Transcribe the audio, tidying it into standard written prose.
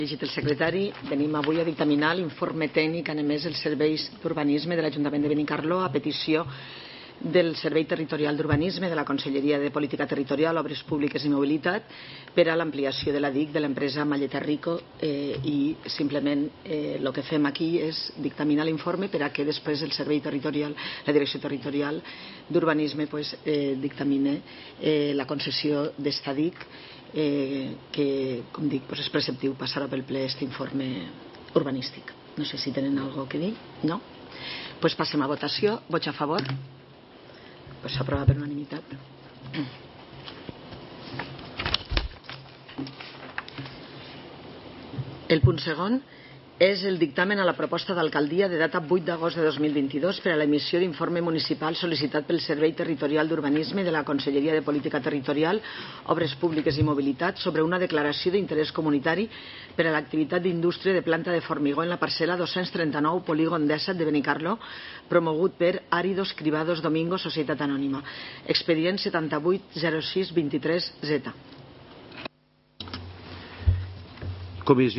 Llegit el secretari, venim avui a dictaminar l'informe tècnic en emès els serveis d'urbanisme de l'Ajuntament de Benicarló a petició del Servei Territorial d'Urbanisme de la Conselleria de Política Territorial, Obres Públiques i Mobilitat per a l'ampliació de la DIC de l'empresa Malleta Rico i simplement el que fem aquí és dictaminar l'informe per a que després el Servei Territorial, la Direcció Territorial d'Urbanisme dictamine la concessió d'esta DIC que, com dic, és preceptiu passar pel ple aquest informe urbanístic. No sé si tenen alguna cosa a dir. No? Doncs passem a votació. Vots a favor? S'aprova per unanimitat. El punt segon és el dictamen a la proposta d'alcaldia de data 8 d'agost de 2022 per a l'emissió d'informe municipal sol·licitat pel Servei Territorial d'Urbanisme de la Conselleria de Política Territorial, Obres Públiques i Mobilitat sobre una declaració d'interès comunitari per a l'activitat d'indústria de planta de formigó en la parcel·la 239 Polígon 17 de Benicarló, promogut per Áridos Cribados Domingo, Societat Anònima. Expedient 780623Z. Comissió